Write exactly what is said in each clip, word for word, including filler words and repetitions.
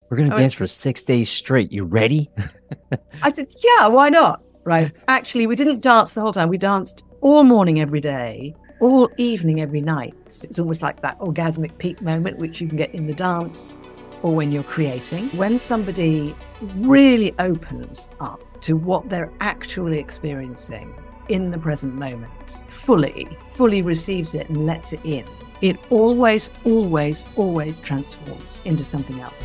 We're going to I went, dance for six days straight. You ready? I said, yeah, why not? Right. Actually, we didn't dance the whole time. We danced all morning, every day, all evening, every night. It's almost like that orgasmic peak moment, which you can get in the dance or when you're creating. When somebody really opens up to what they're actually experiencing in the present moment, fully, fully receives it and lets it in, it always, always, always transforms into something else.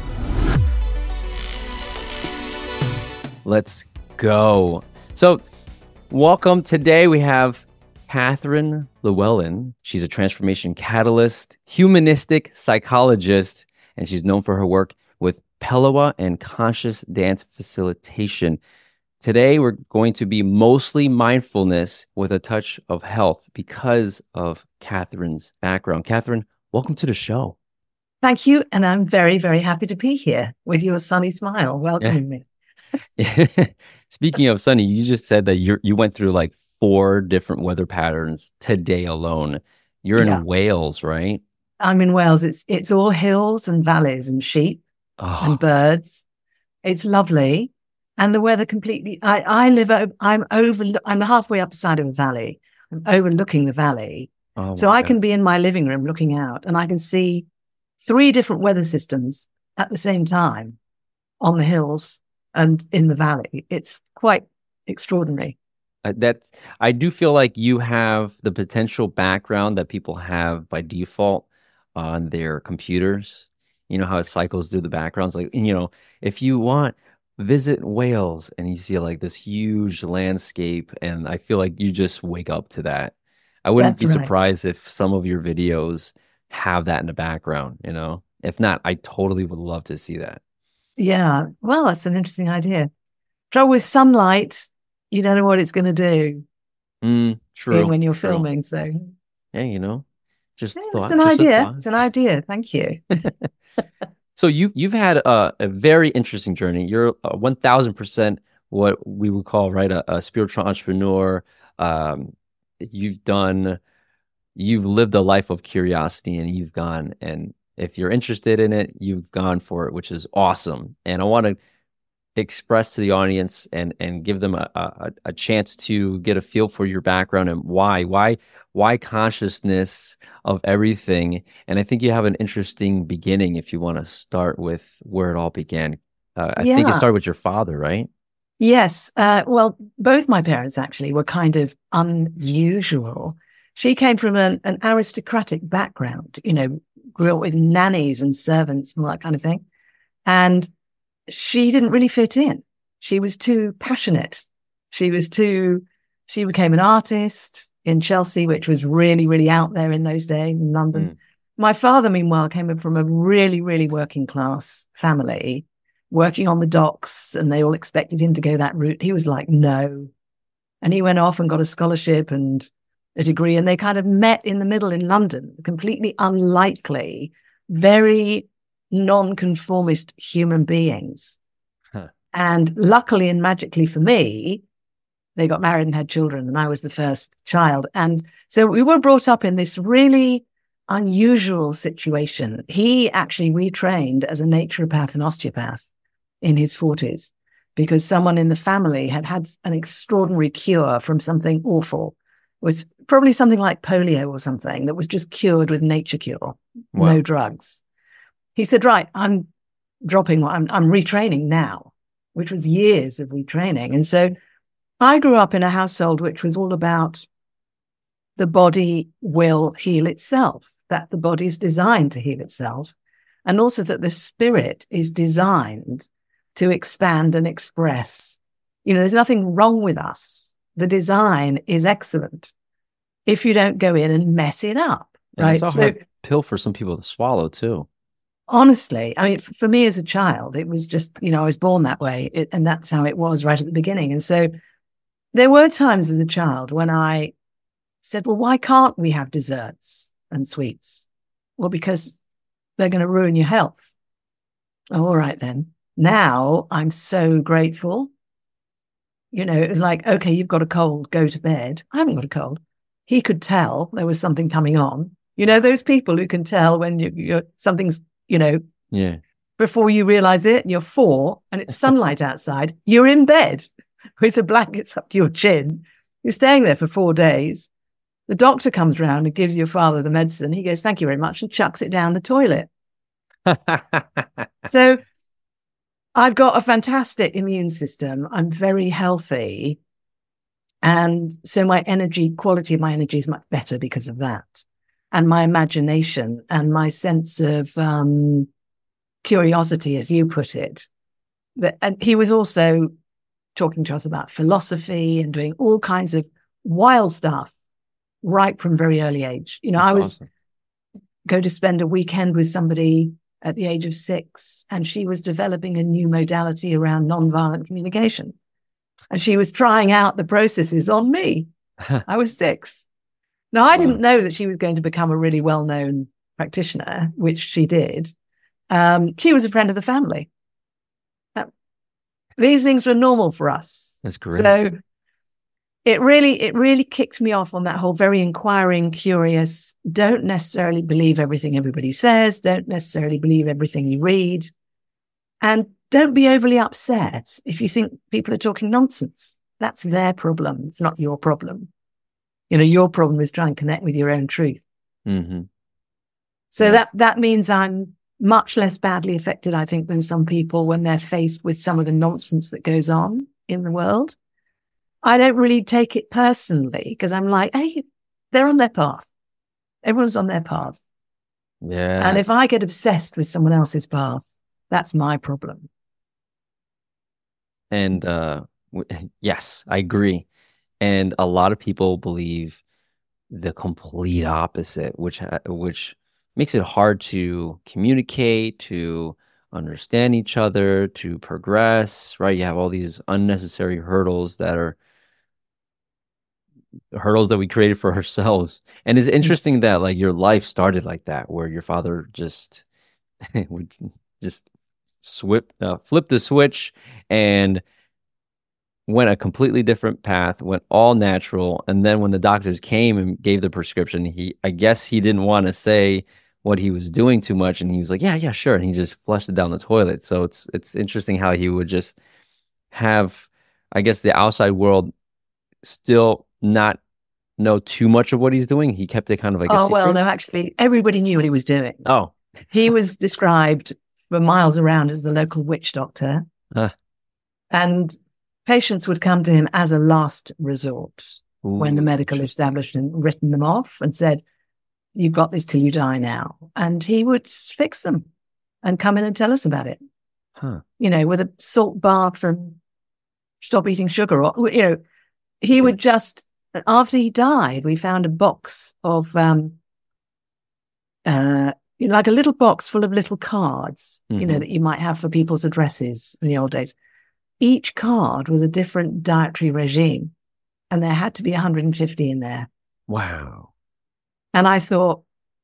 Let's go. So, welcome. Today we have Catherine Llewellyn. She's a transformation catalyst, humanistic psychologist, and she's known for her work with Pelewa and conscious dance facilitation. Today we're going to be mostly mindfulness with a touch of health because of Catherine's background. Catherine, welcome to the show. Thank you. And I'm very, very happy to be here with your sunny smile welcoming me. Speaking of sunny, you just said that you you went through like four different weather patterns today alone. You're in Yeah. Wales, right? I'm in Wales. It's it's all hills and valleys and sheep Oh, and birds. It's lovely. And the weather completely, I, I live, o- I'm over, I'm halfway up the side of a valley. I'm overlooking the valley. oh So my I God. can be in my living room looking out and I can see three different weather systems at the same time on the hills and in the valley. It's quite extraordinary. Uh, That's I do feel like you have the potential background that people have by default on their computers. You know how it cycles through the backgrounds. Like, you know, if you want, visit Wales and you see like this huge landscape, and I feel like you just wake up to that. I wouldn't That's be right. surprised if some of your videos have that in the background, you know? If not, I totally would love to see that. Yeah. Well, that's an interesting idea. Trouble with sunlight, you don't know what it's going to do Mm, true, when you're true. filming. So Yeah, you know, just yeah, it's thought, an just a idea. thought. It's an idea. Thank you. So you you've had a, a very interesting journey. You're a one thousand percent what we would call, right, a, a spiritual entrepreneur. Um, you've done you've lived a life of curiosity, and you've gone, and if you're interested in it, you've gone for it, which is awesome. And I want to express to the audience and and give them a, a a chance to get a feel for your background and why why why consciousness of everything. And I think you have an interesting beginning if you want to start with where it all began. uh, I think it Yeah. started with your father, right? Yes. Uh, well, both my parents actually were kind of unusual. She came from an, an aristocratic background, you know, grew up with nannies and servants and all that kind of thing. And she didn't really fit in. She was too passionate. She was too, she became an artist in Chelsea, which was really, really out there in those days in London. Mm. My father, meanwhile, came from a really, really working class family, working on the docks, and they all expected him to go that route. He was like, no. And he went off and got a scholarship and a degree, and they kind of met in the middle in London, completely unlikely, very non-conformist human beings. Huh. And luckily and magically for me, they got married and had children, and I was the first child. And so we were brought up in this really unusual situation. He actually retrained as a naturopath and osteopath in his forties because someone in the family had had an extraordinary cure from something awful. It was probably something like polio or something that was just cured with nature cure, Wow. no drugs. He said, right, I'm dropping what I'm, I'm retraining now, which was years of retraining. And so I grew up in a household which was all about the body will heal itself, that the body is designed to heal itself, and also that the spirit is designed to expand and express. You know, there's nothing wrong with us. The design is excellent if you don't go in and mess it up, And right? it's a So hard pill for some people to swallow too. honestly, I mean, f- for me as a child, it was just, you know, I was born that way, it, and that's how it was right at the beginning. And so there were times as a child when I said, well, why can't we have desserts and sweets? Well, because they're going to ruin your health. Oh, all right, then. Now I'm so grateful. You know, it was like, okay, you've got a cold, go to bed. I haven't got a cold. He could tell there was something coming on. You know, those people who can tell when you, you're something's, you know, Yeah. before you realize it, you're four and it's sunlight outside. You're in bed with the blankets up to your chin. You're staying there for four days. The doctor comes round and gives your father the medicine. He goes, thank you very much, and chucks it down the toilet. So I've got a fantastic immune system. I'm very healthy. And so my energy, quality of my energy is much better because of that. And my imagination and my sense of um, curiosity, as you put it. That, and he was also talking to us about philosophy and doing all kinds of wild stuff right from very early age. You know, That's I was awesome. go to spend a weekend with somebody at the age of six, and she was developing a new modality around nonviolent communication. And she was trying out the processes on me. I was six. Now, I Wow. didn't know that she was going to become a really well-known practitioner, which she did. Um, she was a friend of the family. That, these things were normal for us. That's great. So it really, it really kicked me off on that whole very inquiring, curious, don't necessarily believe everything everybody says, don't necessarily believe everything you read, and don't be overly upset if you think people are talking nonsense. That's their problem. It's not your problem. You know, your problem is trying to connect with your own truth. Mm-hmm. So Yeah. that, that means I'm much less badly affected, I think, than some people when they're faced with some of the nonsense that goes on in the world. I don't really take it personally because I'm like, hey, they're on their path. Everyone's on their path. Yeah. And if I get obsessed with someone else's path, that's my problem. And uh, w- yes, I agree. And a lot of people believe the complete opposite, which ha- which makes it hard to communicate, to understand each other, to progress, right? You have all these unnecessary hurdles that are hurdles that we created for ourselves. And it's interesting that like your life started like that, where your father just would just swip, uh, flip the switch and went a completely different path, went all natural. And then when the doctors came and gave the prescription, he, I guess he didn't want to say what he was doing too much. And he was like, yeah, yeah, sure. And he just flushed it down the toilet. So it's, it's interesting how he would just have, I guess, the outside world still not know too much of what he's doing. He kept it kind of like a Oh, secret. well, no, actually, everybody knew what he was doing. Oh, He was described for miles around as the local witch doctor. Huh. And patients would come to him as a last resort when the ooh, medical interesting. establishment written them off and said, you've got this till you die now. And he would fix them and come in and tell us about it, Huh. you know, with a salt bath and stop eating sugar. Or, you know, he Yeah. would just, after he died, we found a box of, um, uh, you know, like a little box full of little cards, you know, Mhm. that you might have for people's addresses in the old days. Each card was a different dietary regime, and there had to be one hundred fifty in there. Wow. And I thought,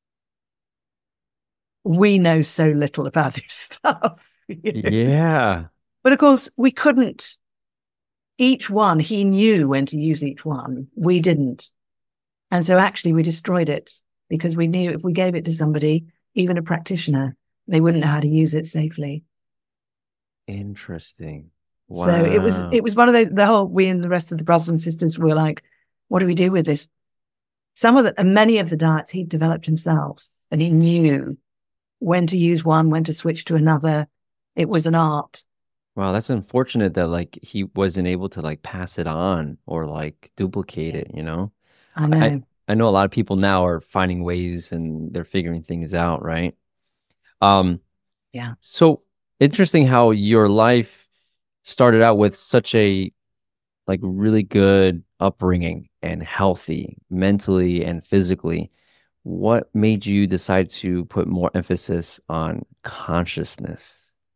we know so little about this stuff. you know. Yeah. But of course, we couldn't, each one, he knew when to use each one. We didn't. And so actually we destroyed it because we knew if we gave it to somebody, even a practitioner, they wouldn't know how to use it safely. Interesting. Wow. So it was, it was one of the, the whole, we and the rest of the brothers and sisters were like, what do we do with this? Some of the, and many of the diets he developed himself, and he knew when to use one, when to switch to another. It was an art. Wow, that's unfortunate that like he wasn't able to like pass it on or like duplicate it, you know? I know. I, I know a lot of people now are finding ways and they're figuring things out, right? Um, Yeah. so interesting how your life started out with such a like really good upbringing and healthy mentally and physically. What made you decide to put more emphasis on consciousness?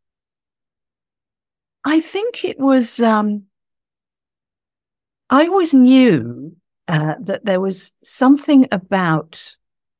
I think it was, um, I always knew uh, that there was something about,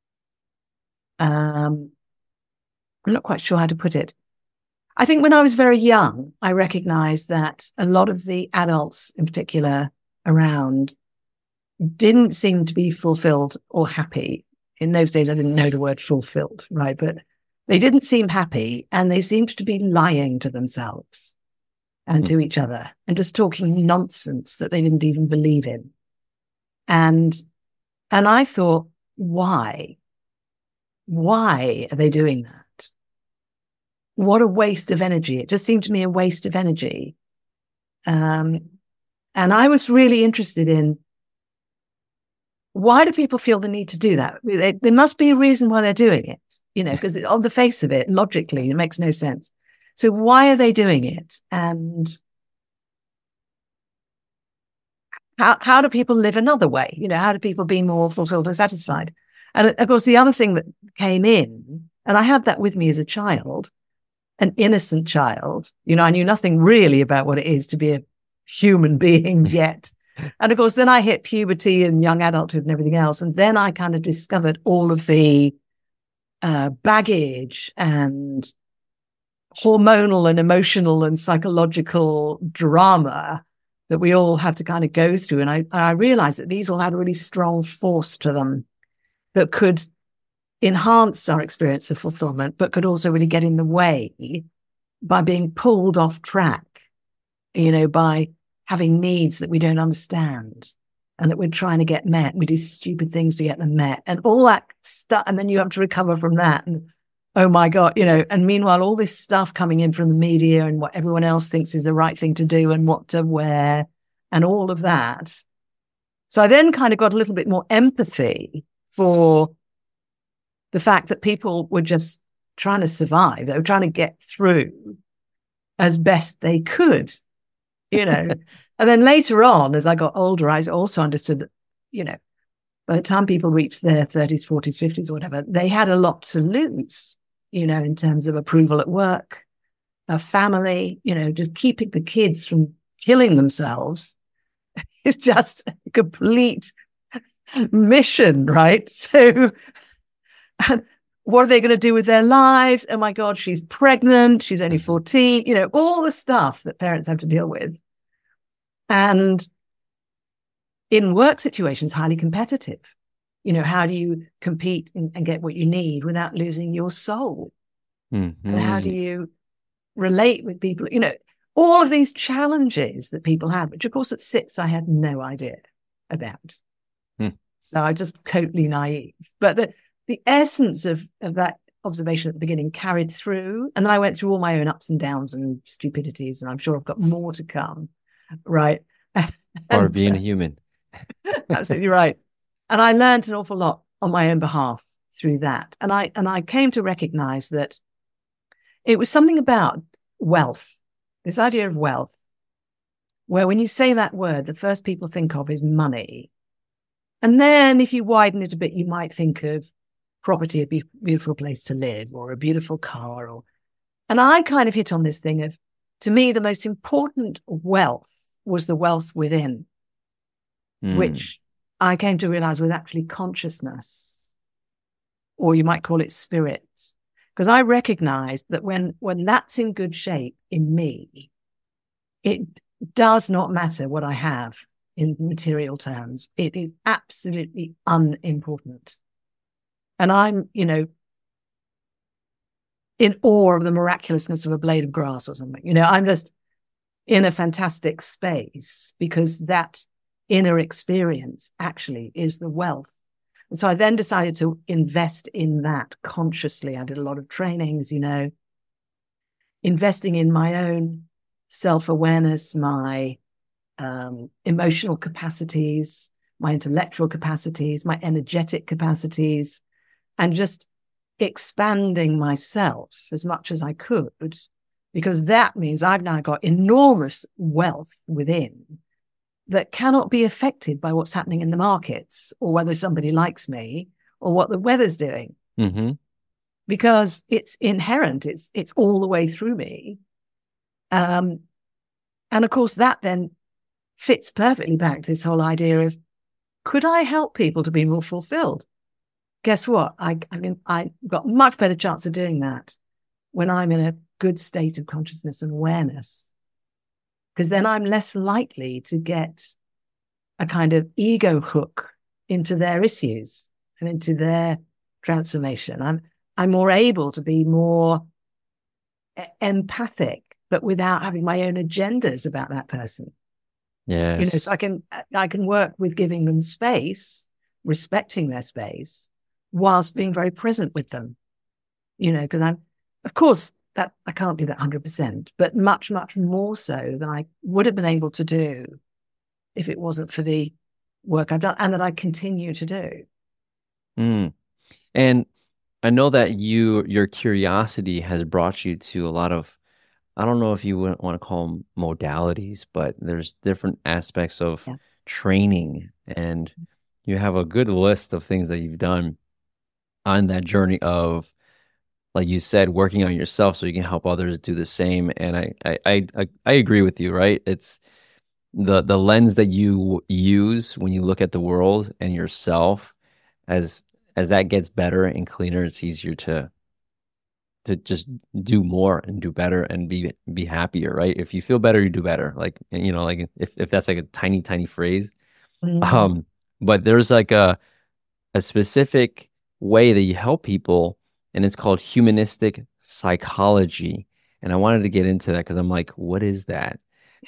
um, I'm not quite sure how to put it. I think when I was very young, I recognized that a lot of the adults in particular around didn't seem to be fulfilled or happy. In those days, I didn't know the word fulfilled, right? But They didn't seem happy, and they seemed to be lying to themselves and mm. to each other and just talking nonsense that they didn't even believe in. And, and I thought, why? Why are they doing that? What a waste of energy. It just seemed to me a waste of energy. Um, and I was really interested in, why do people feel the need to do that? There must be a reason why they're doing it, you know, because on the face of it, logically, it makes no sense. So why are they doing it? And how, how do people live another way? You know, how do people be more fulfilled and satisfied? And of course, the other thing that came in, and I had that with me as a child, an innocent child, you know, I knew nothing really about what it is to be a human being yet. And of course, then I hit puberty and young adulthood and everything else. And then I kind of discovered all of the uh, baggage and hormonal and emotional and psychological drama that we all had to kind of go through. And I, I realized that these all had a really strong force to them that could enhance our experience of fulfillment, but could also really get in the way by being pulled off track, you know, by having needs that we don't understand and that we're trying to get met. We do stupid things to get them met and all that stuff. And then you have to recover from that. And oh my God, you know, and meanwhile, all this stuff coming in from the media and what everyone else thinks is the right thing to do and what to wear and all of that. So I then kind of got a little bit more empathy for the fact that people were just trying to survive. They were trying to get through as best they could. You know, and then later on, as I got older, I also understood that, you know, by the time people reached their thirties, forties, fifties, or whatever, they had a lot to lose, you know, in terms of approval at work, a family, you know, just keeping the kids from killing themselves is just a complete mission, right? So, and what are they going to do with their lives? Oh my God, she's pregnant. She's only fourteen, you know, all the stuff that parents have to deal with. And in work situations, highly competitive. You know, how do you compete and, and get what you need without losing your soul? Mm-hmm. And how do you relate with people? You know, all of these challenges that people have, which of course at six, I had no idea about. Hmm. So I was just totally naive. But the, the essence of, of that observation at the beginning carried through. And then I went through all my own ups and downs and stupidities. And I'm sure I've got more to come. Right. Part of being a human. Absolutely right. And I learned an awful lot on my own behalf through that. And I, and I came to recognize that it was something about wealth, this idea of wealth, where when you say that word, the first people think of is money. And then if you widen it a bit, you might think of property, a be- beautiful place to live or a beautiful car. Or, and I kind of hit on this thing of, to me, the most important wealth was the wealth within, mm. which I came to realize was actually consciousness, or you might call it spirit. Because I recognized that when, when that's in good shape in me, it does not matter what I have in material terms. It is absolutely unimportant. And I'm, you know, in awe of the miraculousness of a blade of grass or something. You know, I'm just in a fantastic space because that inner experience actually is the wealth. And so I then decided to invest in that consciously. I did a lot of trainings, you know, investing in my own self-awareness, my um, emotional capacities, my intellectual capacities, my energetic capacities, and just expanding myself as much as I could, because that means I've now got enormous wealth within that cannot be affected by what's happening in the markets or whether somebody likes me or what the weather's doing. Mm-hmm. Because it's inherent. It's, it's all the way through me. Um, and of course that then fits perfectly back to this whole idea of, could I help people to be more fulfilled? Guess what? I, I mean, I got much better chance of doing that when I'm in a good state of consciousness and awareness, because then I'm less likely to get a kind of ego hook into their issues and into their transformation. I'm, I'm more able to be more empathic, but without having my own agendas about that person. Yes. You know, so I can, I can work with giving them space, respecting their space, whilst being very present with them. You know, because I'm, of course, that I can't do that one hundred percent, but much, much more so than I would have been able to do if it wasn't for the work I've done and that I continue to do. Mm. And I know that you, your curiosity has brought you to a lot of, I don't know if you would want to call them modalities, but there's different aspects of Yeah. training, and you have a good list of things that you've done on that journey of, like you said, working on yourself so you can help others do the same. And I, I, I, I I agree with you, right? It's the the lens that you use when you look at the world and yourself, as as that gets better and cleaner, it's easier to to just do more and do better and be be happier, right? If you feel better, you do better. Like, you know, like if, if that's like a tiny, tiny phrase. Mm. Um, but there's like a a specific way that you help people, and it's called humanistic psychology. And I wanted to get into that because I'm like, what is that?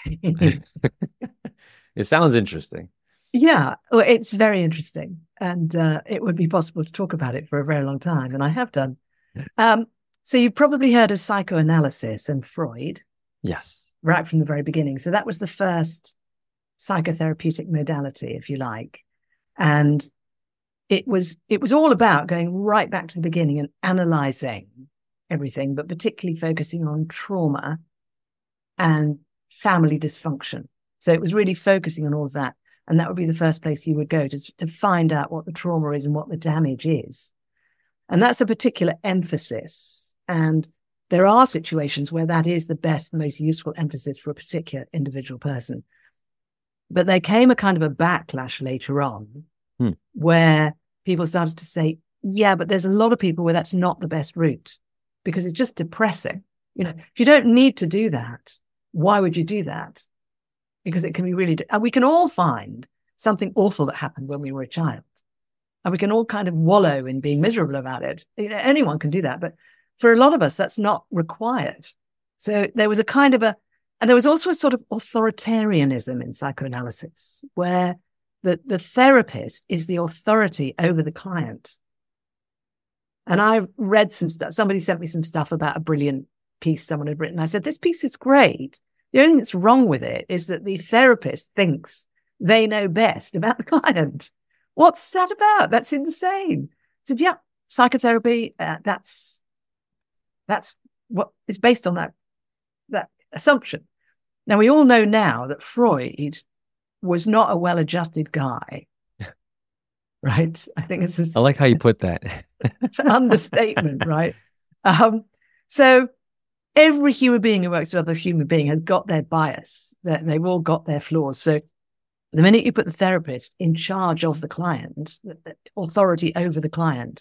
It sounds interesting. Yeah, well, it's very interesting. And uh, it would be possible to talk about it for a very long time. And I have done. Um, so you've probably heard of psychoanalysis and Freud Yes. right from the very beginning. So that was the first psychotherapeutic modality, if you like. And it was it was all about going right back to the beginning and analyzing everything, but particularly focusing on trauma and family dysfunction. So it was really focusing on all of that. And that would be the first place you would go to, to find out what the trauma is and what the damage is. And that's a particular emphasis. And there are situations where that is the best, most useful emphasis for a particular individual person. But there came a kind of a backlash later on hmm. where people started to say, yeah, but there's a lot of people where that's not the best route because it's just depressing. You know, if you don't need to do that, why would you do that? Because it can be really, and we can all find something awful that happened when we were a child. And we can all kind of wallow in being miserable about it. You know, anyone can do that. But for a lot of us, that's not required. So there was a kind of a, and there was also a sort of authoritarianism in psychoanalysis where the, the therapist is the authority over the client. And I've read some stuff. Somebody sent me some stuff about a brilliant piece someone had written. I said, this piece is great. The only thing that's wrong with it is that the therapist thinks they know best about the client. What's that about? That's insane. I said, yeah, psychotherapy, uh, that's, that's what is based on that, that assumption. Now, we all know now that Freud was not a well-adjusted guy, right? I think it's a, I like how you put that. It's an understatement, right? Um, so every human being who works with other human being has got their bias. They're, they've all got their flaws. So the minute you put the therapist in charge of the client, authority over the client,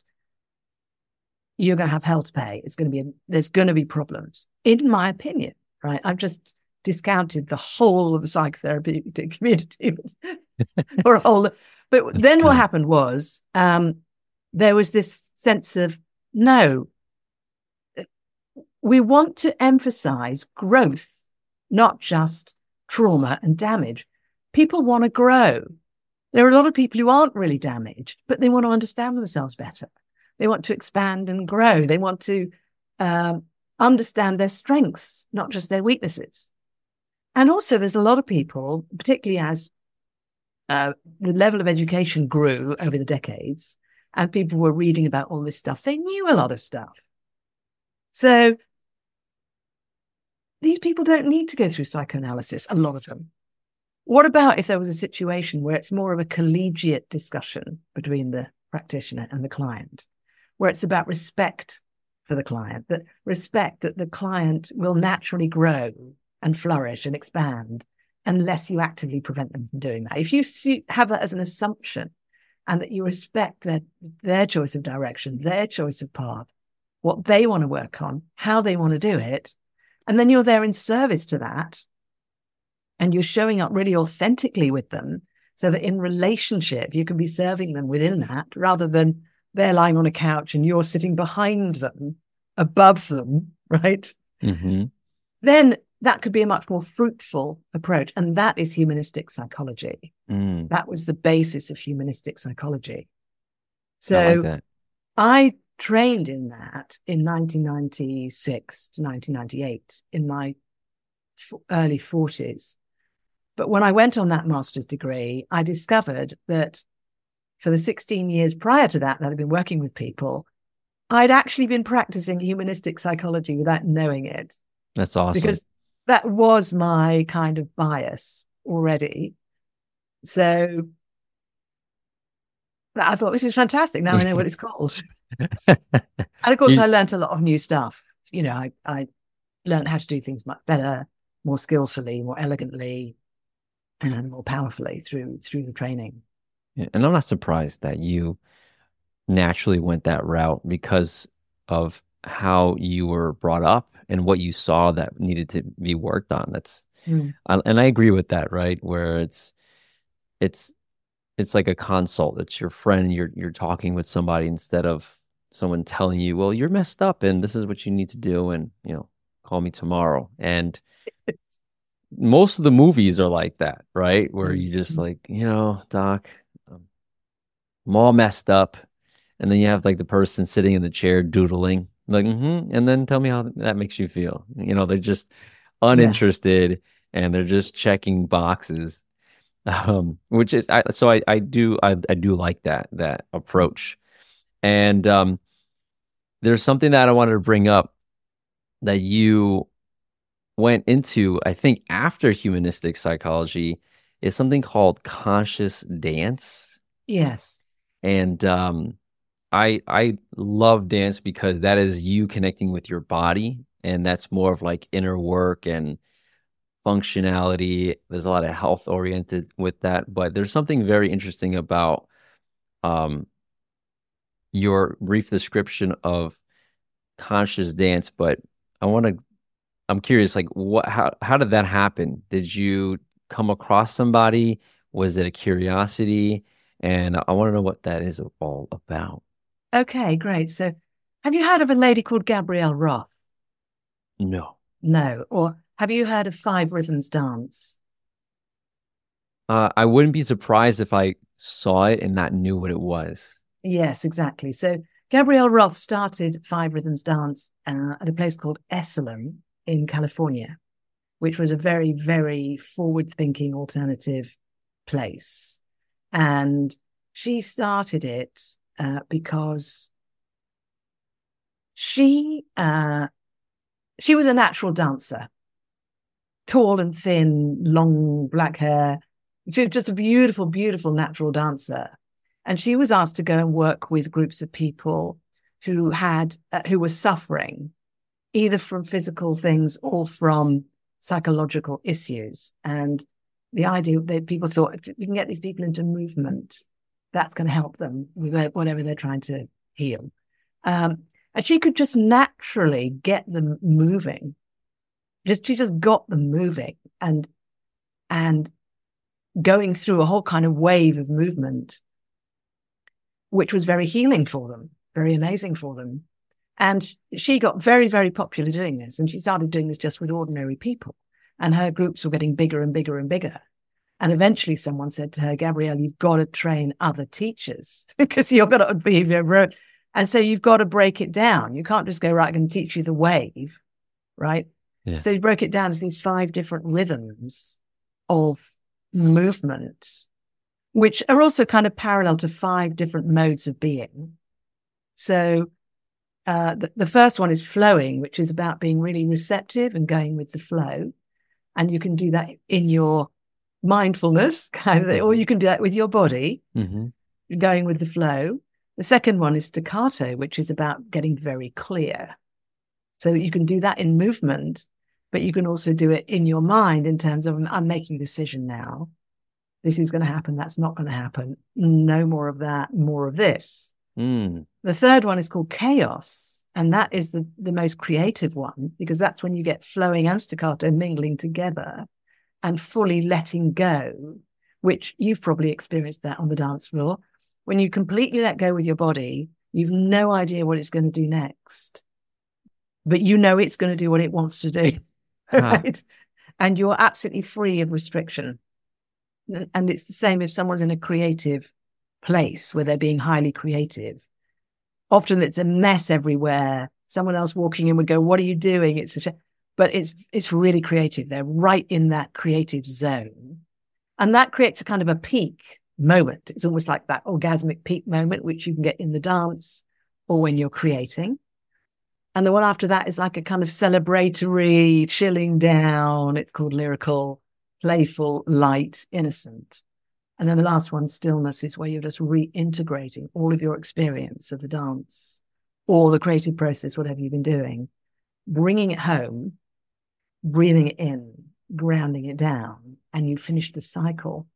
you're going to have hell to pay. It's going to be, a, there's going to be problems, in my opinion, right? I've just discounted the whole of the psychotherapeutic community or a whole. But That's then good. What happened was um, there was this sense of, no, we want to emphasize growth, not just trauma and damage. People want to grow. There are a lot of people who aren't really damaged, but they want to understand themselves better. They want to expand and grow. They want to um, understand their strengths, not just their weaknesses. And also there's a lot of people, particularly as uh, the level of education grew over the decades and people were reading about all this stuff, they knew a lot of stuff. So these people don't need to go through psychoanalysis, a lot of them. What about if there was a situation where it's more of a collegiate discussion between the practitioner and the client, where it's about respect for the client, that respect that the client will naturally grow and flourish and expand unless you actively prevent them from doing that. If you see, have that as an assumption and that you respect their, their choice of direction, their choice of path, what they want to work on, how they want to do it, and then you're there in service to that, and you're showing up really authentically with them so that in relationship, you can be serving them within that rather than they're lying on a couch and you're sitting behind them, above them, right? Mm-hmm. Then that could be a much more fruitful approach. And that is humanistic psychology. Mm. That was the basis of humanistic psychology. So I like that. I trained in that in nineteen ninety-six to nineteen ninety-eight in my f- early forties. But when I went on that master's degree, I discovered that for the sixteen years prior to that, that I'd been working with people, I'd actually been practicing humanistic psychology without knowing it. That's awesome. Because that was my kind of bias already. So I thought, this is fantastic. Now I know what it's called. And of course, You- I learned a lot of new stuff. You know, I, I learned how to do things much better, more skillfully, more elegantly, and more powerfully through through the training. Yeah, and I'm not surprised that you naturally went that route because of how you were brought up and what you saw that needed to be worked on. That's Mm. I, and I agree with that, right? Where it's it's it's like a consult. It's your friend. You're you're talking with somebody instead of someone telling you, well, you're messed up and this is what you need to do, and you know, call me tomorrow. And most of the movies are like that, right? Where you just like, you know, doc, um, I'm all messed up. And then you have like the person sitting in the chair doodling, like, mm-hmm, and then tell me how that makes you feel. You know, they're just uninterested and they're just checking boxes. Um, which is I, so I, I do I, I do like that that approach. And um, there's something that I wanted to bring up that you went into, I think, after humanistic psychology, is something called conscious dance. Yes. And um, I I love dance because that is you connecting with your body, and that's more of like inner work and functionality. There's a lot of health oriented with that, but there's something very interesting about um, your brief description of conscious dance. But I want to I'm curious, like what, how, how did that happen? Did you come across somebody? Was it a curiosity? And I want to know what that is all about. Okay, great. So have you heard of a lady called Gabrielle Roth? No. No. Or have you heard of Five Rhythms Dance? Uh, I wouldn't be surprised if I saw it and not knew what it was. Yes, exactly. So Gabrielle Roth started Five Rhythms Dance uh, at a place called Esalen in California, which was a very, very forward-thinking alternative place. And she started it uh, because she uh, she was a natural dancer, tall and thin, long black hair, just a beautiful, beautiful natural dancer. And she was asked to go and work with groups of people who had uh, who were suffering either from physical things or from psychological issues. And the idea that people thought, if we can get these people into movement, that's going to help them with whatever they're trying to heal. Um, and she could just naturally get them moving. Just she just got them moving and and going through a whole kind of wave of movement, which was very healing for them, very amazing for them. And she got very, very popular doing this. And she started doing this just with ordinary people. And her groups were getting bigger and bigger and bigger. And eventually someone said to her, Gabrielle, you've got to train other teachers because you're going to be, and so you've got to break it down. You can't just go, right, I'm going to teach you the wave, right? Yeah. So you broke it down to these five different rhythms of movement, which are also kind of parallel to five different modes of being. So uh, the, the first one is flowing, which is about being really receptive and going with the flow. And you can do that in your mindfulness kind of thing, or you can do that with your body, Mm-hmm. going with the flow. The second one is staccato, which is about getting very clear. So that you can do that in movement, but you can also do it in your mind in terms of, I'm making a decision now. This is going to happen. That's not going to happen. No more of that, more of this. Mm. The third one is called chaos. And that is the, the most creative one, because that's when you get flowing and staccato mingling together and fully letting go, which you've probably experienced that on the dance floor. When you completely let go with your body You've no idea what it's going to do next, but you know it's going to do what it wants to do, right? And you're absolutely free of restriction. And it's the same if someone's in a creative place where they're being highly creative. Often it's a mess everywhere. Someone else walking in would go, "What are you doing?" It's such a, but it's it's really creative. They're right in that creative zone, and that creates a kind of a peak moment. It's almost like that orgasmic peak moment, which you can get in the dance or when you're creating. And the one after that is like a kind of celebratory, chilling down. It's called lyrical, playful, light, innocent. And then the last one, stillness, is where you're just reintegrating all of your experience of the dance or the creative process, whatever you've been doing, bringing it home, breathing it in, grounding it down, and you finish the cycle.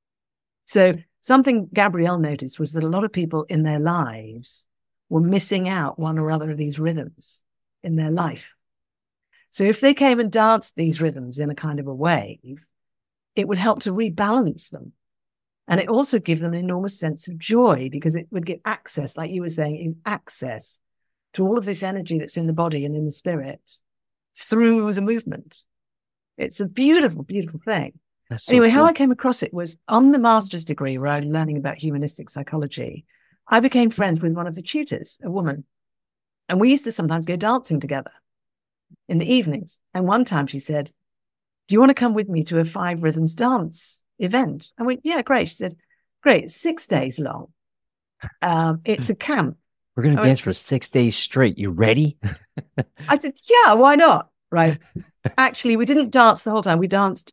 So something Gabrielle noticed was that a lot of people in their lives were missing out one or other of these rhythms in their life. So if they came and danced these rhythms in a kind of a wave, it would help to rebalance them. And it also give them an enormous sense of joy because it would give access, like you were saying, access to all of this energy that's in the body and in the spirit through the movement. It's a beautiful, beautiful thing. So anyway, cool. How I came across it was on the master's degree where I was learning about humanistic psychology. I became friends with one of the tutors, a woman, and we used to sometimes go dancing together in the evenings. And one time she said, "Do you want to come with me to a Five Rhythms dance event?" I went, "Yeah, great." She said, "Great, it's six days long. Um, it's a camp." We're going to I dance went, for six days straight. You ready? I said, "Yeah, why not?" Right. Actually, we didn't dance the whole time. We danced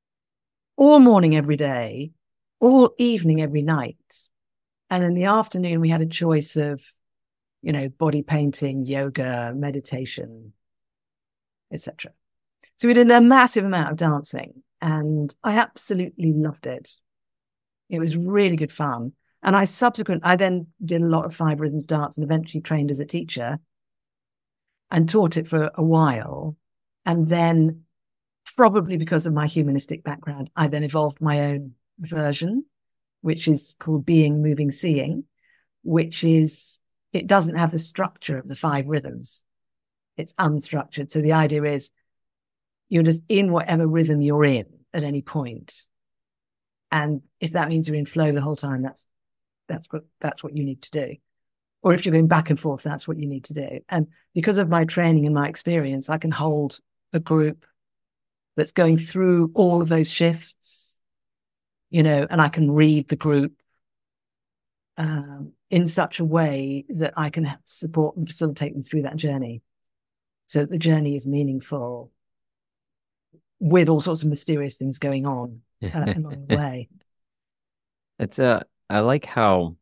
all morning, every day, all evening, every night. And in the afternoon, we had a choice of, you know, body painting, yoga, meditation, et cetera. So we did a massive amount of dancing and I absolutely loved it. It was really good fun. And I subsequent, I then did a lot of Five Rhythms dance and eventually trained as a teacher and taught it for a while. And then probably because of my humanistic background, I then evolved my own version, which is called Being, Moving, Seeing, which is, it doesn't have the structure of the five rhythms. It's unstructured. So the idea is you're just in whatever rhythm you're in at any point. And if that means you're in flow the whole time, that's, that's what, that's what you need to do. Or if you're going back and forth, that's what you need to do. And because of my training and my experience, I can hold a group that's going through all of those shifts, you know, and I can read the group um, in such a way that I can support and facilitate them through that journey. So that the journey is meaningful with all sorts of mysterious things going on uh, along the way. It's uh, I like how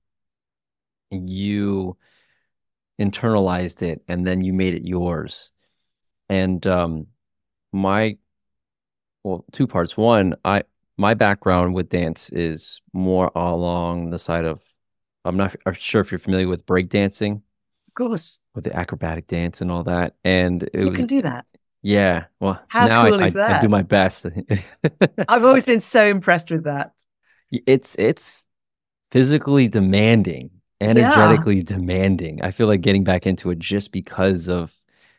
you internalized it and then you made it yours. And um, my, well, two parts. One, I my background with dance is more along the side of, I'm not sure if you're familiar with breakdancing, Of course. with the acrobatic dance and all that. And it You was, can do that. yeah. Well, How now cool I, is I, I that? do my best. I've always been so impressed with that. It's it's physically demanding, Yeah. energetically demanding. I feel like getting back into it just because of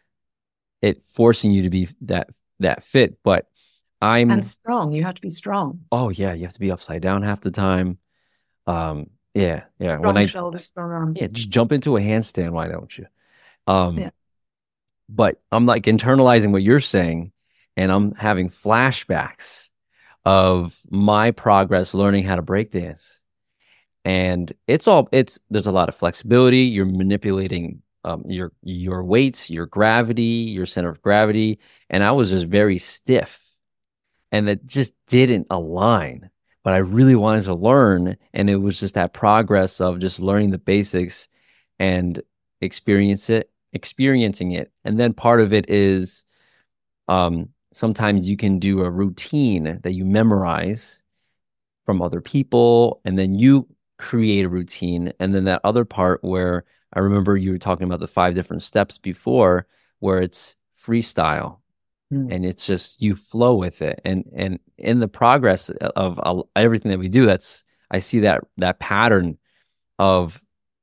it forcing you to be that that fit. But I'm And strong. You have to be strong. oh yeah, you have to be upside down half the time. Um, yeah, yeah. When Strong I shoulders, strong arms. yeah, just jump into a handstand, why don't you? Um, Yeah. but I'm like internalizing what you're saying, and I'm having flashbacks of my progress learning how to break dance. And it's all it's there's a lot of flexibility. You're manipulating um, your your weights, your gravity, your center of gravity, and I was just very stiff, and that just didn't align. But I really wanted to learn, and it was just that progress of just learning the basics and experience it, experiencing it, and then part of it is um, sometimes you can do a routine that you memorize from other people, and then you create a routine. And then that other part where I remember you were talking about the five different steps before, where it's freestyle Mm. and it's just you flow with it. And and in the progress of uh, everything that we do, that's I see that that pattern of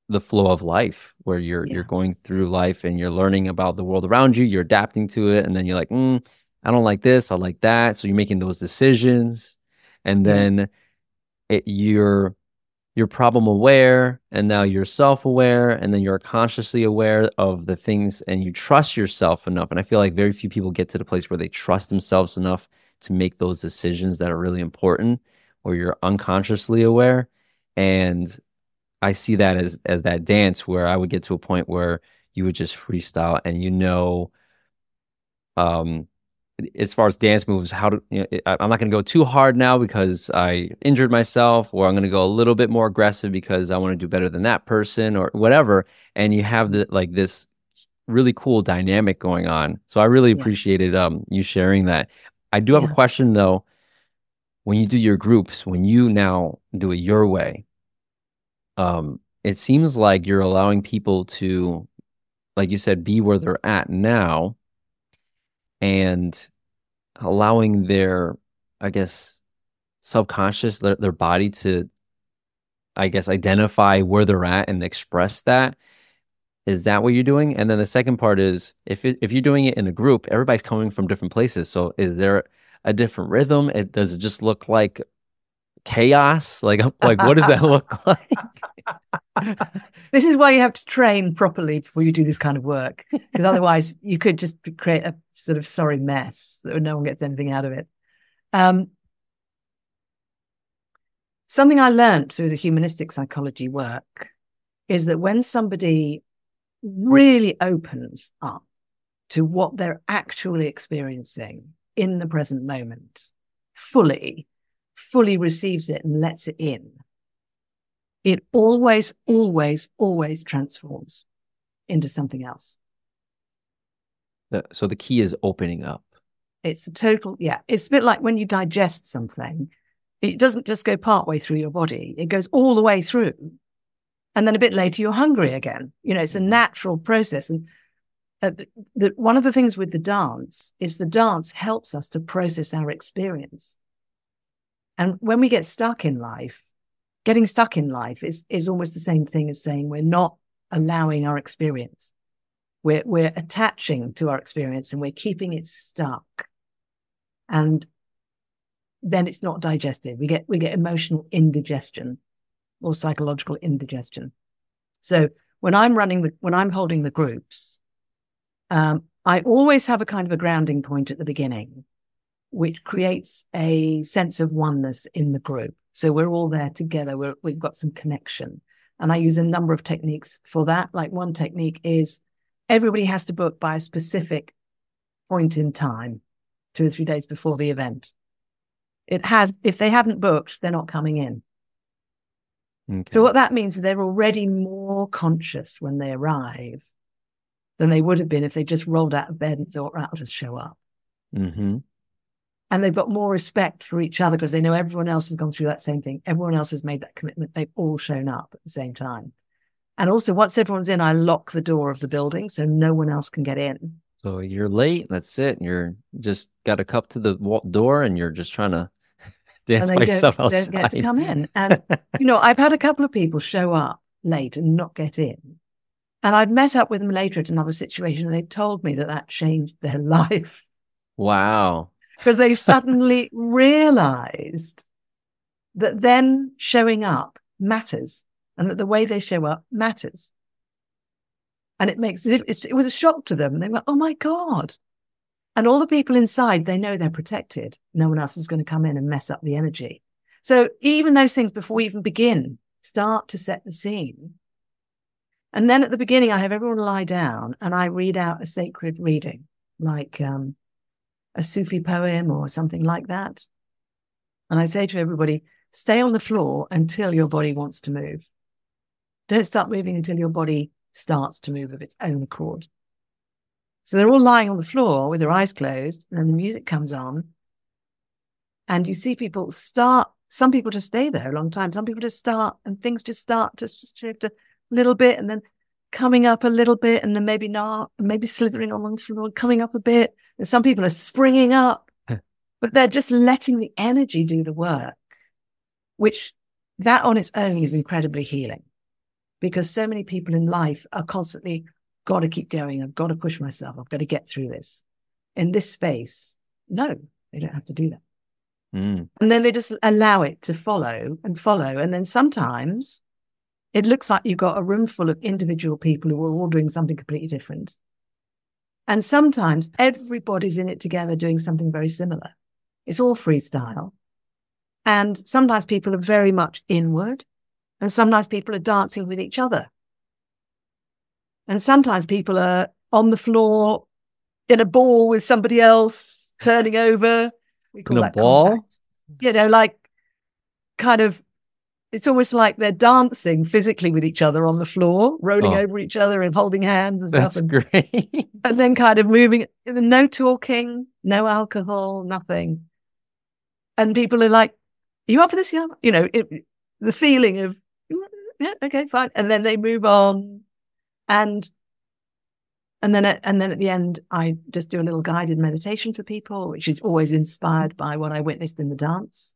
the flow of life where you're you're Yeah. going through life and you're learning about the world around you, you're adapting to it, and then you're like, mm, I don't like this, I like that. So you're making those decisions, and Yes. then it, you're you're problem aware, and now you're self-aware, and then you're consciously aware of the things, and you trust yourself enough. And I feel like very few people get to the place where they trust themselves enough to make those decisions that are really important, where you're unconsciously aware. And I see that as as that dance where I would get to a point where you would just freestyle, and you know, um, as far as dance moves, how to, you know, I- I'm not going to go too hard now because I injured myself, or I'm going to go a little bit more aggressive because I want to do better than that person or whatever. And you have the like this really cool dynamic going on. So I really Yeah. appreciated um you sharing that. I do have a Yeah. question though. When you do your groups, when you now do it your way, um, it seems like you're allowing people to, like you said, be where they're at now, and allowing their, I guess, subconscious, their, their body to, I guess, identify where they're at and express that. Is that what you're doing? And then the second part is, if it, if you're doing it in a group, everybody's coming from different places. So is there a different rhythm? It, does it just look like chaos? Like, like what does that look like? This is why you have to train properly before you do this kind of work, because otherwise you could just create a sort of sorry mess that no one gets anything out of it. Um, something I learned through the humanistic psychology work is that when somebody really opens up to what they're actually experiencing in the present moment, fully, fully receives it and lets it in, it always, always, always transforms into something else. So the key is opening up. It's a total, yeah. It's a bit like when you digest something, it doesn't just go partway through your body. It goes all the way through. And then a bit later, you're hungry again. You know, it's a natural process. And uh, the, the, one of the things with the dance is the dance helps us to process our experience. And when we get stuck in life, getting stuck in life is, is almost the same thing as saying we're not allowing our experience. We're, we're attaching to our experience and we're keeping it stuck. And then it's not digested. We get, we get emotional indigestion or psychological indigestion. So when I'm running the, when I'm holding the groups, um, I always have a kind of a grounding point at the beginning, which creates a sense of oneness in the group. So we're all there together. We're, we've got some connection. And I use a number of techniques for that. Like one technique is everybody has to book by a specific point in time, two or three days before the event. It has, if they haven't booked, they're not coming in. Okay. So what that means is they're already more conscious when they arrive than they would have been if they just rolled out of bed and thought, right, I'll just show up. Mm-hmm. And they've got more respect for each other because they know everyone else has gone through that same thing. Everyone else has made that commitment. They've all shown up at the same time. And also, once everyone's in, I lock the door of the building so no one else can get in. So you're late. That's it. You're just got a cup to the wall, door, and you're just trying to dance And by they yourself don't, outside. don't get to come in. And, you know, I've had a couple of people show up late and not get in. And I'd met up with them later at another situation, and they told me that that changed their life. Wow. Because they suddenly realized that then showing up matters and that the way they show up matters. And it makes it, it was a shock to them. And they were, oh my God. And all the people inside, they know they're protected. No one else is going to come in and mess up the energy. So even those things before we even begin, start to set the scene. And then at the beginning, I have everyone lie down and I read out a sacred reading, like um, a Sufi poem or something like that. And I say to everybody, stay on the floor until your body wants to move. Don't start moving until your body starts to move of its own accord. So they're all lying on the floor with their eyes closed, and then the music comes on. And you see people start, some people just stay there a long time. Some people just start and things just start to just shift a little bit and then coming up a little bit and then maybe not, maybe slithering along the floor, coming up a bit. And some people are springing up, but they're just letting the energy do the work, which that on its own is incredibly healing. because so many people in life are constantly, got to keep going. I've got to push myself. I've got to get through this. In this space, no, they don't have to do that. Mm. And then they just allow it to follow and follow. And then sometimes it looks like you've got a room full of individual people who are all doing something completely different. And sometimes everybody's in it together doing something very similar. It's all freestyle. And sometimes people are very much inward. And sometimes people are dancing with each other. And sometimes people are on the floor in a ball with somebody else, turning over. We call In a that ball? contact. You know, like kind of, it's almost like they're dancing physically with each other on the floor, rolling Oh. over each other and holding hands and stuff. That's And, great. and then kind of moving, no talking, no alcohol, nothing. And people are like, are you up for this? Yeah. You know, it, the feeling of, yeah, okay, fine. And then they move on. And and then at, and then at the end, I just do a little guided meditation for people, which is always inspired by what I witnessed in the dance.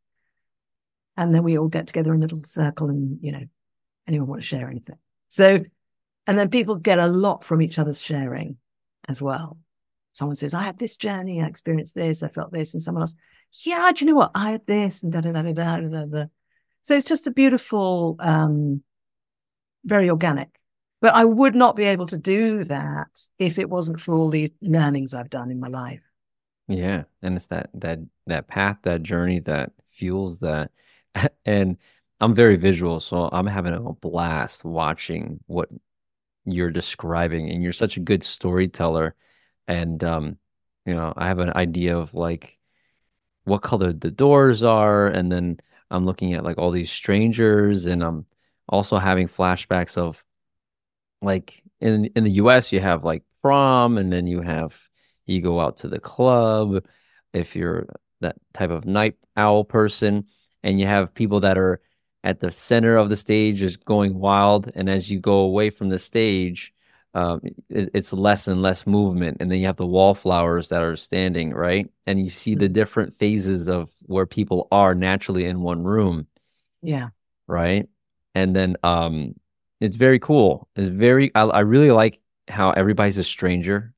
And then we all get together in a little circle and, you know, anyone want to share anything. So, and then people get a lot from each other's sharing as well. Someone says, I had this journey, I experienced this, I felt this, and someone else, yeah, do you know what? I had this, and da da da da da da da. So it's just a beautiful, um, very organic. But I would not be able to do that if it wasn't for all the learnings I've done in my life. Yeah, and it's that that that path, that journey that fuels that. And I'm very visual, so I'm having a blast watching what you're describing, and you're such a good storyteller. And um, you know, I have an idea of like what color the doors are, and then I'm looking at like all these strangers, and I'm also having flashbacks of like in in the U S you have like prom, and then you have you go out to the club if you're that type of night owl person, and you have people that are at the center of the stage just going wild, and as you go away from the stage, um, it, it's less and less movement, and then you have the wallflowers that are standing, right? And you see the different phases of where people are naturally in one room, Yeah. right? And then um it's very cool. It's very I, I really like how everybody's a stranger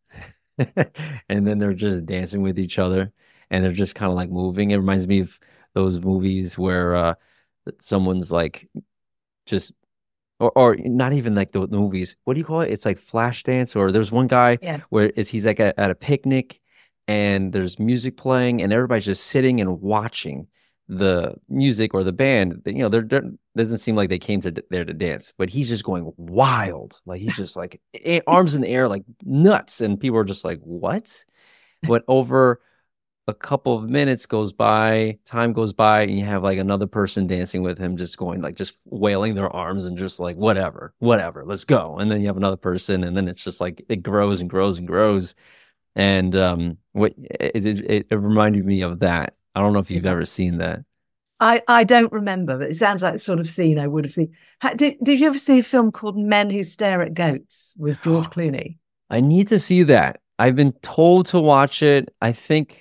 and then they're just dancing with each other, and they're just kind of like moving. It reminds me of those movies where uh someone's like just or or not even like the, the movies. What do you call it? It's like flash dance, or there's one guy Yeah. where it's he's like at, at a picnic and there's music playing and everybody's just sitting and watching the music or the band. You know, they're, they're doesn't seem like they came to there to dance, but he's just going wild. Like he's just like a- arms in the air like nuts, and people are just like, what? But over a couple of minutes goes by, time goes by, and you have like another person dancing with him, just going like just wailing their arms and just like whatever, whatever, let's go. And then you have another person, and then it's just like it grows and grows and grows. And um, what it, it, it reminded me of that. I don't know if you've ever seen that. I, I don't remember, but it sounds like the sort of scene I would have seen. Ha, did, did you ever see a film called Men Who Stare at Goats with George Clooney? I need to see that. I've been told to watch it. I think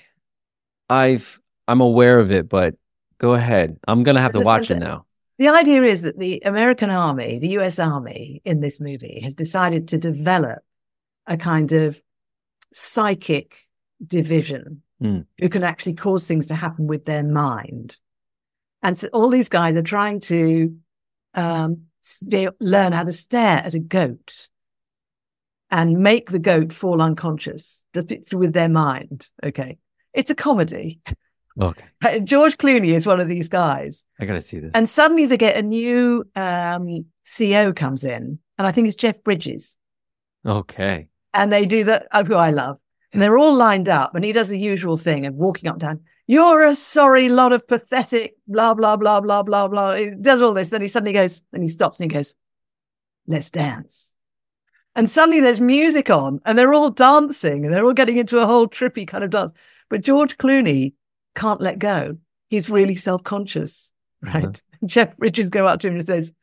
I've I'm aware of it, but go ahead. I'm gonna have to watch it now. The idea is that the American Army, the U S Army in this movie, has decided to develop a kind of psychic division Mm. who can actually cause things to happen with their mind. And so all these guys are trying to um, be, learn how to stare at a goat and make the goat fall unconscious just with their mind. Okay. It's a comedy. Okay. George Clooney is one of these guys. I gotta see this. And suddenly they get a new um, C E O comes in, and I think it's Jeff Bridges. Okay. And they do that, who I love. And they're all lined up, and he does the usual thing of walking up and down. You're a sorry lot of pathetic, blah, blah, blah, blah, blah, blah. He does all this. Then he suddenly goes, then he stops and he goes, let's dance. And suddenly there's music on, and they're all dancing, and they're all getting into a whole trippy kind of dance. But George Clooney can't let go. He's really self-conscious, right? Uh-huh. Jeff Bridges go up to him and says,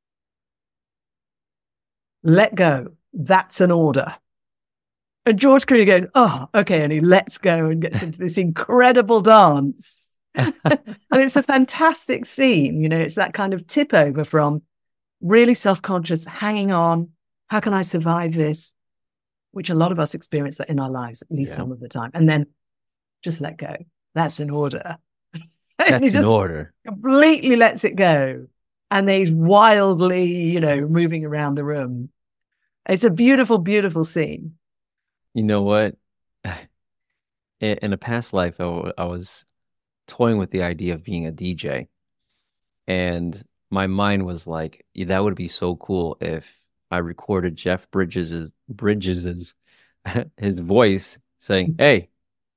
let go. That's an order. And George Clooney goes, oh, okay. And he lets go and gets into this incredible dance. And it's a fantastic scene. You know, it's that kind of tip over from really self-conscious, hanging on. How can I survive this? Which a lot of us experience that in our lives, at least Yeah. some of the time. And then just let go. That's an order. That's an order. Completely lets it go. And he's wildly, you know, moving around the room. It's a beautiful, beautiful scene. You know what? In, in a past life, I, w- I was toying with the idea of being a D J. And my mind was like, "Yeah, that would be so cool if I recorded Jeff Bridges' Bridges's his voice saying, 'Hey,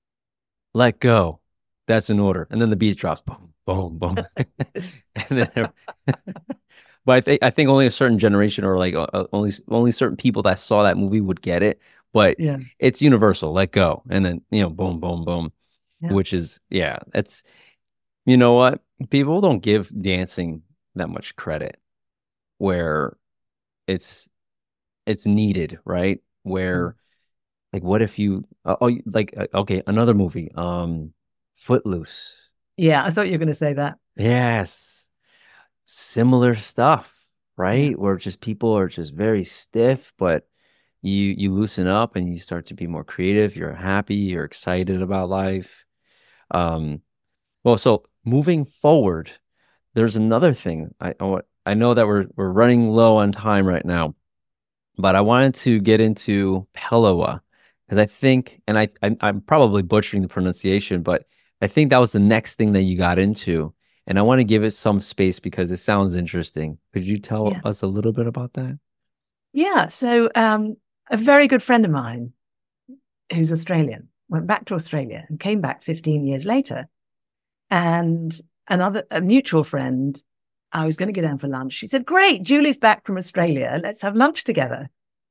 let go.' That's an order." And then the beat drops, boom, boom, boom. And then, but I think I think only a certain generation or like uh, only only certain people that saw that movie would get it. But Yeah. it's universal. Let go, and then you know, boom, boom, boom, Yeah. which is yeah, it's you know what? People don't give dancing that much credit where it's it's needed, right? Where like what if you uh, oh you- like uh, okay, another movie, um Footloose. Yeah, I thought you were going to say that. Yes. Similar stuff, Yeah. right? Where just people are just very stiff, but you you loosen up and you start to be more creative, you're happy, you're excited about life. Um well, so moving forward, there's another thing. I I wa- I know that we're we're running low on time right now, but I wanted to get into Pelewa because I think, and I, I I'm probably butchering the pronunciation, but I think that was the next thing that you got into, and I want to give it some space because it sounds interesting. Could you tell Yeah. us a little bit about that? Yeah. So um, a very good friend of mine who's Australian went back to Australia and came back fifteen years later. And another, a mutual friend, I was going to go down for lunch. She said, "Great, Julie's back from Australia. Let's have lunch together."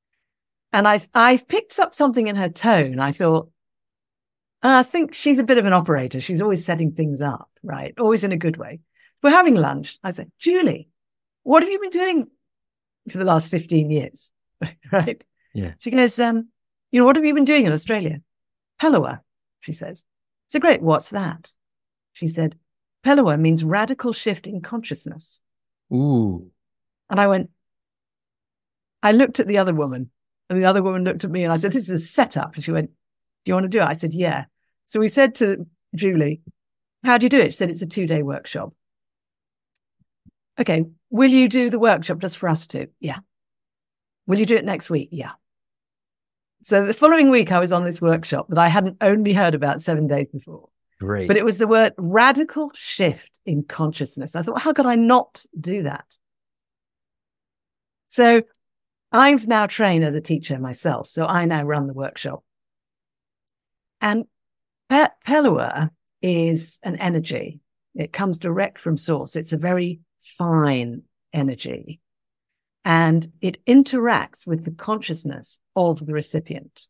And I, I picked up something in her tone. I thought, "Uh, I think she's a bit of an operator. She's always setting things up, right? Always in a good way." We're having lunch. I said, "Julie, what have you been doing for the last fifteen years?" Right? Yeah. She goes, um, "You know, what have you been doing in Australia?" "Pelewa," she says. "So great. What's that?" She said, "Pelewa means radical shift in consciousness." Ooh. And I went, I looked at the other woman and the other woman looked at me and I said, "This is a setup." And she went, "Do you want to do it?" I said, "Yeah." So we said to Julie, "How do you do it?" She said, "It's a two day workshop." "Okay. Will you do the workshop just for us two?" "Yeah." "Will you do it next week?" "Yeah." So the following week I was on this workshop that I hadn't only heard about seven days before. Great. But it was the word radical shift in consciousness. I thought, how could I not do that? So I've now trained as a teacher myself. So I now run the workshop. And Pe- Pelewa is an energy. It comes direct from source. It's a very fine energy. And it interacts with the consciousness of the recipient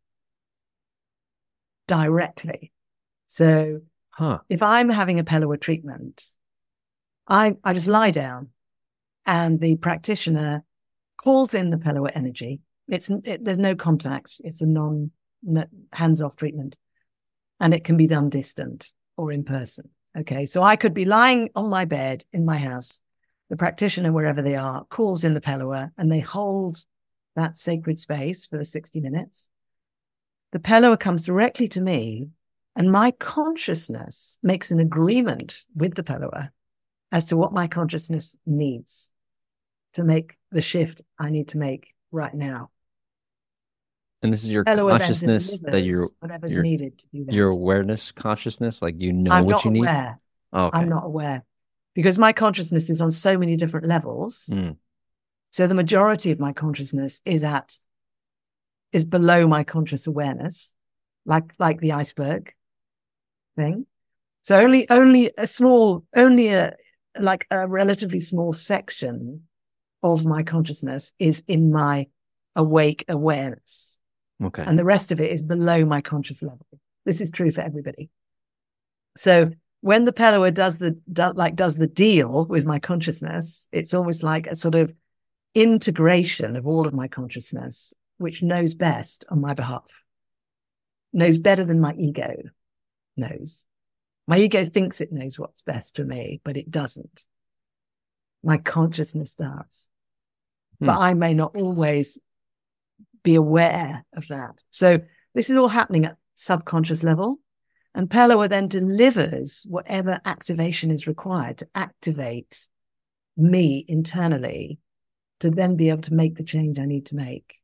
directly. So Huh. if I'm having a Pelewa treatment, I, I just lie down and the practitioner calls in the Pelewa energy. It's it, there's no contact. It's a non no, hands-off treatment, and it can be done distant or in person. Okay, so I could be lying on my bed in my house. The practitioner, wherever they are, calls in the Pelewa, and they hold that sacred space for the sixty minutes. The Pelewa comes directly to me, and my consciousness makes an agreement with the Pelewa as to what my consciousness needs to make the shift I need to make right now. And this is your Pelewa then consciousness that you're delivers whatever's your needed to do that. your awareness consciousness, like you know I'm what not you need. aware. Oh, okay. I'm not aware because my consciousness is on so many different levels. Mm. So the majority of my consciousness is at is below my conscious awareness, like like the iceberg thing. So only only a small, only a like a relatively small section of my consciousness is in my awake awareness. Okay. And the rest of it is below my conscious level. This is true for everybody. So when the Pelewa does the do, like does the deal with my consciousness, it's almost like a sort of integration of all of my consciousness, which knows best on my behalf, knows better than my ego knows. My ego thinks it knows what's best for me, but it doesn't. My consciousness does. Hmm. but I may not always be aware of that. So this is all happening at subconscious level. And Pehlewa then delivers whatever activation is required to activate me internally to then be able to make the change I need to make.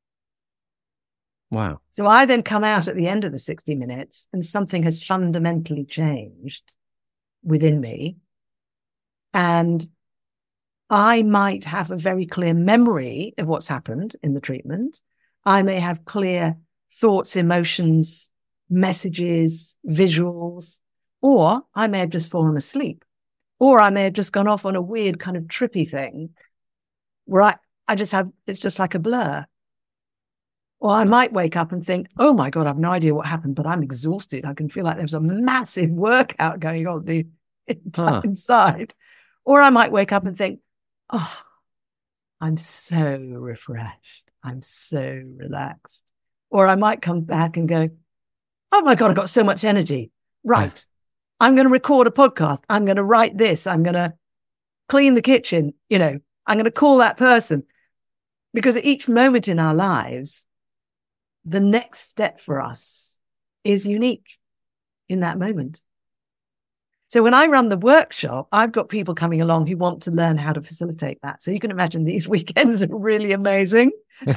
Wow. So I then come out at the end of the sixty minutes and something has fundamentally changed within me. And I might have a very clear memory of what's happened in the treatment. I may have clear thoughts, emotions, messages, visuals, or I may have just fallen asleep, or I may have just gone off on a weird kind of trippy thing where I, I just have, it's just like a blur. Or I might wake up and think, oh my God, I have no idea what happened, but I'm exhausted. I can feel like there's a massive workout going on the Huh. inside. Or I might wake up and think, oh, I'm so refreshed. I'm so relaxed. Or I might come back and go, oh my God, I've got so much energy. Right. I'm going to record a podcast. I'm going to write this. I'm going to clean the kitchen. You know, I'm going to call that person. Because at each moment in our lives, the next step for us is unique in that moment. So when I run the workshop, I've got people coming along who want to learn how to facilitate that. So you can imagine these weekends are really amazing.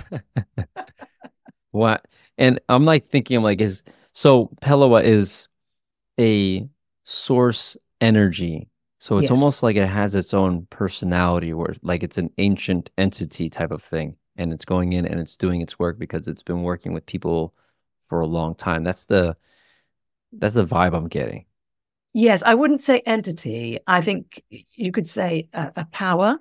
What? And I'm like thinking, I'm like, is so Pehlewa is a source energy. So it's Yes. almost like it has its own personality, where like it's an ancient entity type of thing. And it's going in and it's doing its work because it's been working with people for a long time. That's the that's the vibe I'm getting. Yes, I wouldn't say entity. I think you could say a, a power,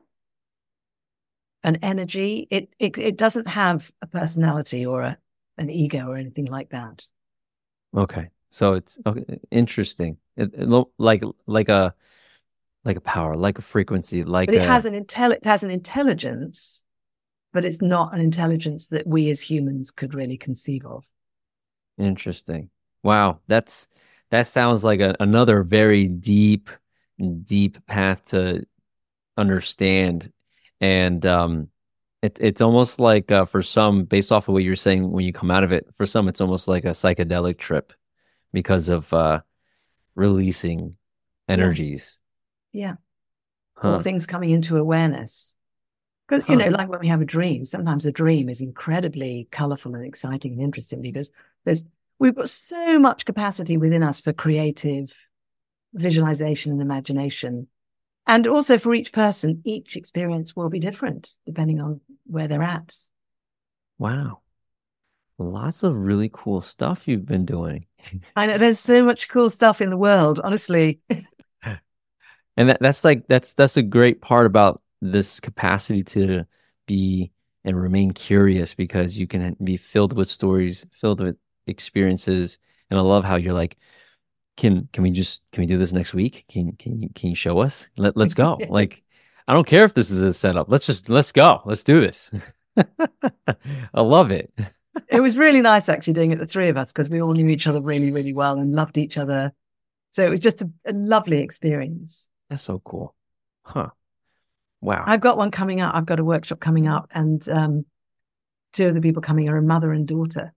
an energy. It, it it doesn't have a personality or a, an ego or anything like that. Okay. So it's okay, interesting. It, it lo- like like a like a power, like a frequency, like But it a has an intel it has an intelligence, but it's not an intelligence that we as humans could really conceive of. interesting. Wow, that's that sounds like a, another very deep, deep path to understand. And um it, it's almost like uh, for some, based off of what you're saying when you come out of it, for some it's almost like a psychedelic trip because of uh releasing energies. Yeah. Or Huh. things coming into awareness. Because, you Huh. know, like when we have a dream, sometimes a dream is incredibly colorful and exciting and interesting because there's, we've got so much capacity within us for creative visualization and imagination. And also for each person, each experience will be different depending on where they're at. Wow. Lots of really cool stuff you've been doing. I know there's so much cool stuff in the world, honestly. And that, that's like that's that's a great part about this capacity to be and remain curious, because you can be filled with stories, filled with experiences. And I love how you're like, can can we just can we do this next week? Can can you can you show us? Let let's go. Like, I don't care if this is a setup. Let's just let's go. Let's do this. I love it. It was really nice actually doing it, the three of us, because we all knew each other really, really well and loved each other. So it was just a, a lovely experience. That's so cool. Huh. Wow. I've got one coming up. I've got a workshop coming up, and um, two of the people coming are a mother and daughter.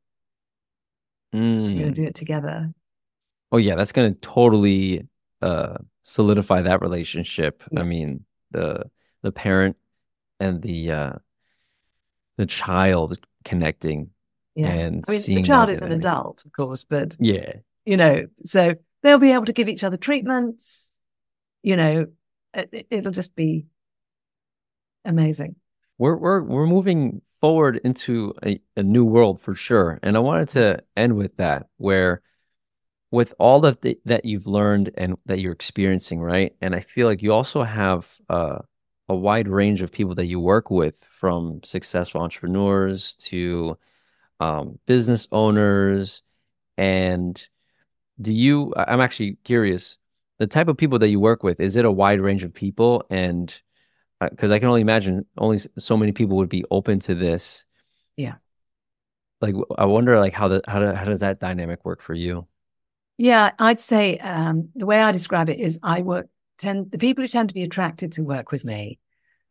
Mm. We're going to do it together. Oh yeah, that's going to totally uh solidify that relationship. Yeah. I mean, the the parent and the uh the child connecting Yeah. and I mean, seeing the child that is an dynamic. adult, of course, but, Yeah. you know, so they'll be able to give each other treatments. You know, it, it'll just be amazing. We're we're we're moving forward into a, a new world for sure. And I wanted to end with that, where with all of the, that you've learned and that you're experiencing, right? And I feel like you also have uh, a wide range of people that you work with, from successful entrepreneurs to um, business owners. And do you, I- I'm actually curious, the type of people that you work with, is it a wide range of people? And because I can only imagine only s- so many people would be open to this. Yeah. Like, I wonder, like, how the how, do, how does that dynamic work for you? Yeah, I'd say um, the way I describe it is I work, tend, the people who tend to be attracted to work with me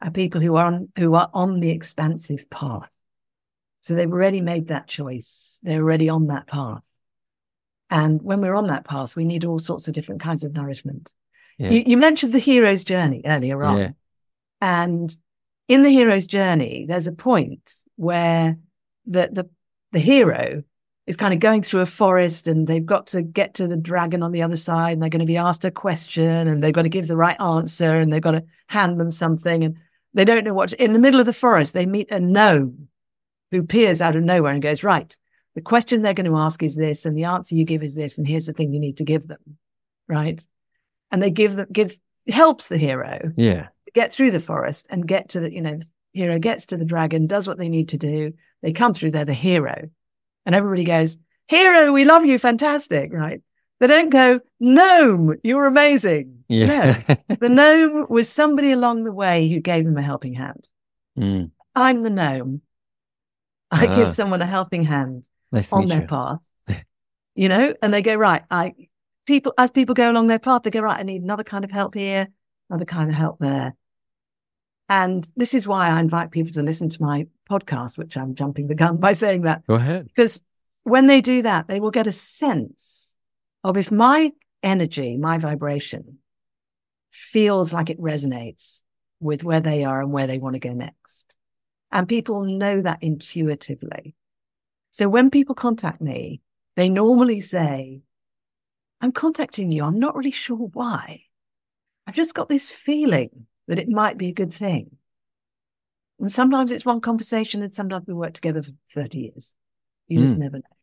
are people who are on, who are on the expansive path. So they've already made that choice. They're already on that path. And when we're on that path, we need all sorts of different kinds of nourishment. Yeah. You, you mentioned the hero's journey earlier on. Yeah. And in the hero's journey, there's a point where the, the, the hero is kind of going through a forest and they've got to get to the dragon on the other side and they're going to be asked a question and they've got to give the right answer and they've got to hand them something and they don't know what to, in the middle of the forest, they meet a gnome who appears out of nowhere and goes, right, the question they're going to ask is this and the answer you give is this and here's the thing you need to give them, right? And they give them, give, helps the hero Yeah. to get through the forest and get to the, you know, the hero gets to the dragon, does what they need to do. They come through, they're the hero. And everybody goes, hero, we love you, fantastic, right? They don't go, gnome, you're amazing. Yeah. No, the gnome was somebody along the way who gave them a helping hand. Mm. I'm the gnome. I Ah. give someone a helping hand Nice to on meet their you. path, you know, and they go, right, I, people, as people go along their path, they go, right, I need another kind of help here, another kind of help there. And this is why I invite people to listen to my podcast, which I'm jumping the gun by saying that, Go ahead. because when they do that, they will get a sense of if my energy, my vibration feels like it resonates with where they are and where they want to go next. And people know that intuitively. So when people contact me, they normally say, I'm contacting you. I'm not really sure why. I've just got this feeling that it might be a good thing. And sometimes it's one conversation and sometimes we work together for thirty years. You just Mm. never know.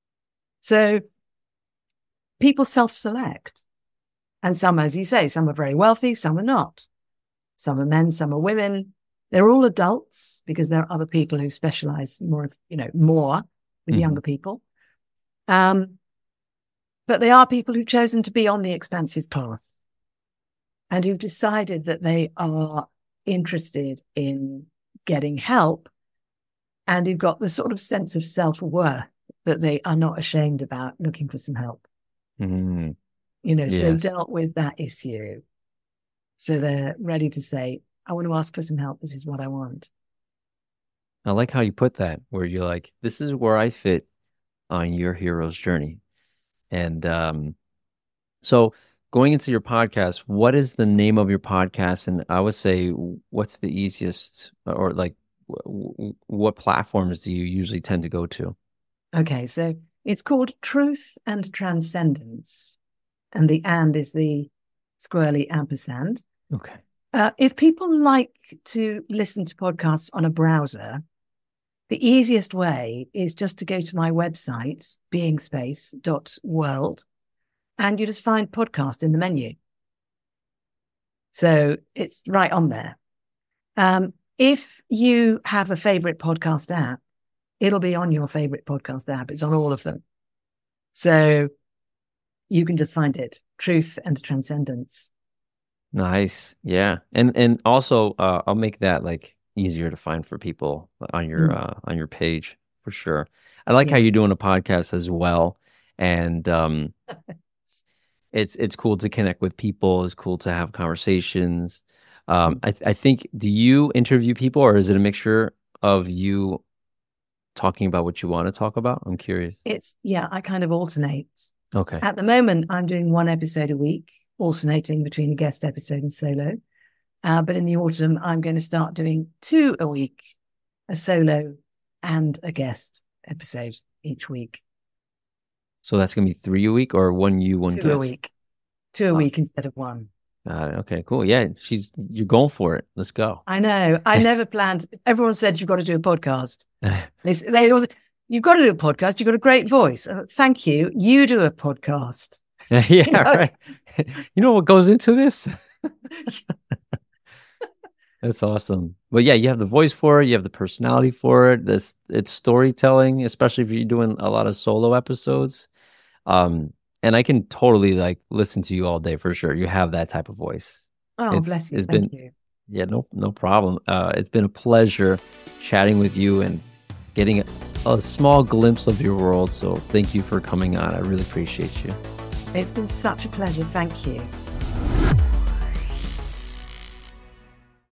So people self-select. And some, as you say, some are very wealthy, some are not. Some are men, some are women. They're all adults because there are other people who specialize more, you know, more with Mhm. younger people. Um, but they are people who've chosen to be on the expansive path and who've decided that they are interested in getting help and who've got the sort of sense of self-worth that they are not ashamed about looking for some help. Mm. You know, so they've Yes. dealt with that issue. So they're ready to say, I want to ask for some help. This is what I want. I like how you put that, where you're like, this is where I fit on your hero's journey. And um, so going into your podcast, what is the name of your podcast? And I would say, what's the easiest, or like, w- w- what platforms do you usually tend to go to? Okay, so it's called Truth and Transcendence. And the and is the squirrely ampersand. Okay. Uh, if people like to listen to podcasts on a browser, the easiest way is just to go to my website, being space dot world, and you just find podcast in the menu. So it's right on there. Um, if you have a favorite podcast app, it'll be on your favorite podcast app. It's on all of them. So you can just find it, Truth and Transcendence. Nice. Yeah. And and also uh I'll make that like easier to find for people on your Mm. uh on your page for sure. I like how Yeah. you're doing a podcast as well. And um it's it's cool to connect with people. It's cool to have conversations. Um I I think, do you interview people or is it a mixture of you talking about what you want to talk about? I'm curious. It's, yeah, I kind of alternate. Okay. At the moment, I'm doing one episode a week, alternating between a guest episode and solo. Uh, but in the autumn, I'm going to start doing two a week, a solo and a guest episode each week. So that's gonna be three a week or one you, one Two guest? a week. Two a Oh. week instead of one. Got it. Okay, cool. Yeah, she's you're going for it. Let's go. I know. I never planned. Everyone said you've got to do a podcast. They, s- they always, you've got to do a podcast. You've got a great voice. Uh, thank you. You do a podcast. Yeah, You know, right. You know what goes into this? That's awesome. But yeah, you have the voice for it, you have the personality for it. This it's storytelling, especially if you're doing a lot of solo episodes. Um, and I can totally like listen to you all day for sure. You have that type of voice. Oh, It's bless you. it's Thank been you. yeah, no no problem. Uh, it's been a pleasure chatting with you and getting a, a small glimpse of your world. So thank you for coming on. I really appreciate you. It's been such a pleasure. Thank you.